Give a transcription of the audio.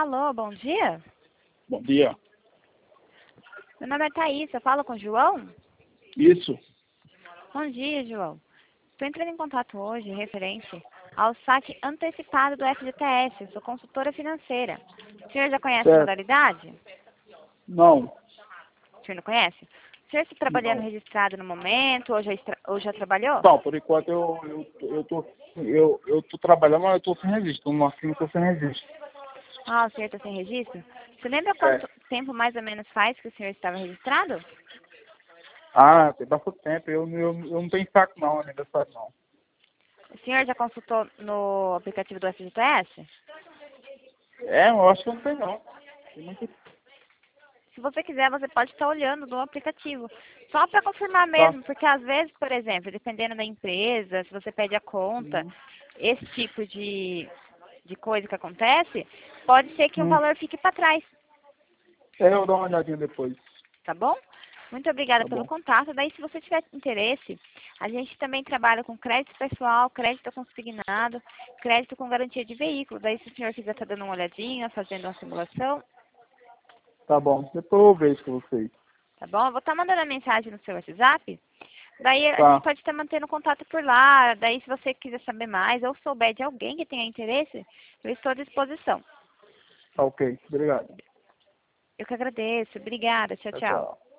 Alô, bom dia. Bom dia. Meu nome é Thaís, eu falo com o João? Isso. Bom dia, João. Estou entrando em contato hoje referente ao saque antecipado do FGTS, sou consultora financeira. O senhor já conhece a Certo. modalidade? Não. O senhor não conhece? O senhor está trabalhando Não. registrado no momento ou já trabalhou? Não, por enquanto eu tô trabalhando, mas eu tô sem registro. No máximo eu tô sem registro. Ah, o senhor está sem registro? Você lembra É. quanto tempo mais ou menos faz que o senhor estava registrado? Ah, tem bastante tempo. Eu não tenho saco não, ainda saco não. O senhor já consultou no aplicativo do FGTS? É, eu acho que eu não tenho não. Tem muito- Se você quiser, você pode estar olhando no aplicativo. Só para confirmar Tá. mesmo, porque às vezes, por exemplo, dependendo da empresa, se você pede a conta, Hum. esse tipo de coisa que acontece, pode ser que o Hum. valor fique para trás, É, eu dou uma olhadinha depois. tá bom? Muito obrigada Tá pelo bom. contato. Daí, se você tiver interesse, a gente também trabalha com crédito pessoal, crédito consignado, crédito com garantia de veículo. Daí, se o senhor quiser estar dando uma olhadinha, fazendo uma simulação, Tá bom. Depois eu vejo com vocês. tá bom? Eu vou estar mandando a mensagem no seu WhatsApp. Daí a gente Tá. pode estar mantendo contato por lá. Daí se você quiser saber mais ou souber de alguém que tenha interesse, eu estou à disposição. Tá ok. Obrigado. Eu que agradeço. Obrigada. Tchau, Tchau, tchau. tchau.